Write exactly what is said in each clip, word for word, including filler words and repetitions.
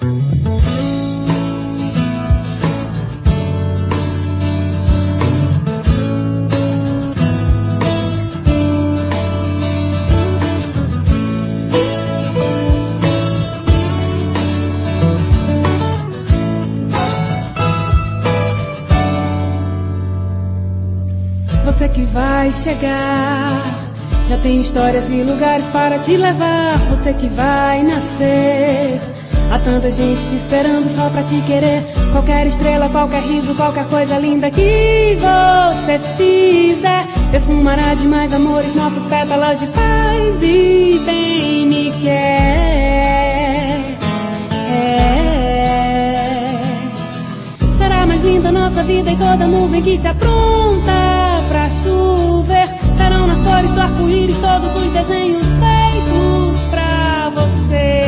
Você que vai chegar, já tem histórias e lugares para te levar. Você que vai nascer, há tanta gente te esperando só pra te querer. Qualquer estrela, qualquer riso, qualquer coisa linda que você fizer perfumará de mais amores nossas pétalas de paz e bem me quer. É. Será mais linda nossa vida e toda nuvem que se apronta pra chover. Serão nas cores do arco-íris todos os desenhos feitos pra você.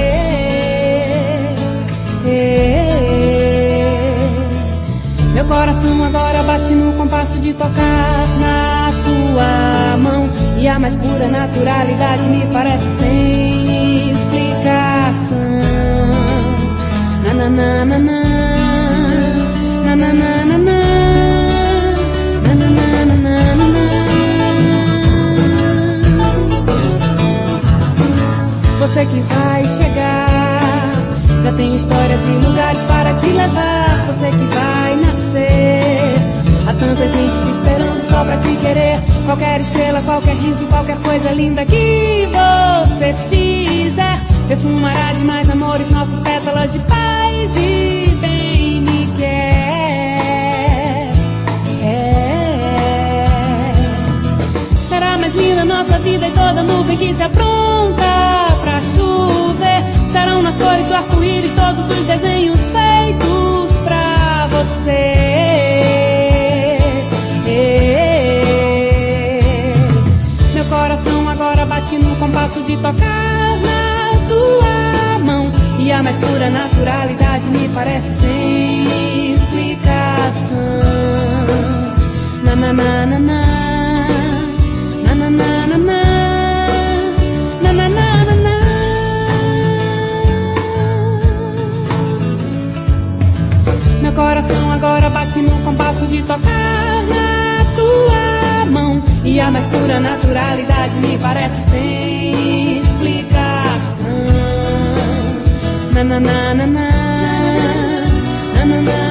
Meu coração agora bate no compasso de tocar na tua mão, e a mais pura naturalidade me parece sem explicação. Na na na na na, na na na na na. Você que vai chegar, já tem histórias e lugares para te levar. Você que vai nascer, há tanta gente te esperando só pra te querer. Qualquer estrela, qualquer riso, qualquer coisa linda que você fizer perfumará de mais amores nossas pétalas de paz e bem me quer. É. Será mais linda nossa vida e toda nuvem que se apronta pra chover. Serão nas cores do arco-íris todos os desenhos feitos pra você. Meu coração agora bate no compasso de tocar na tua mão, e a mais pura naturalidade me parece sem explicação. Na na na na na, na na na na na. Meu coração agora bate no compasso de tocar na tua mão, e a mais pura naturalidade me parece sem explicação. Na na na na na, na na na.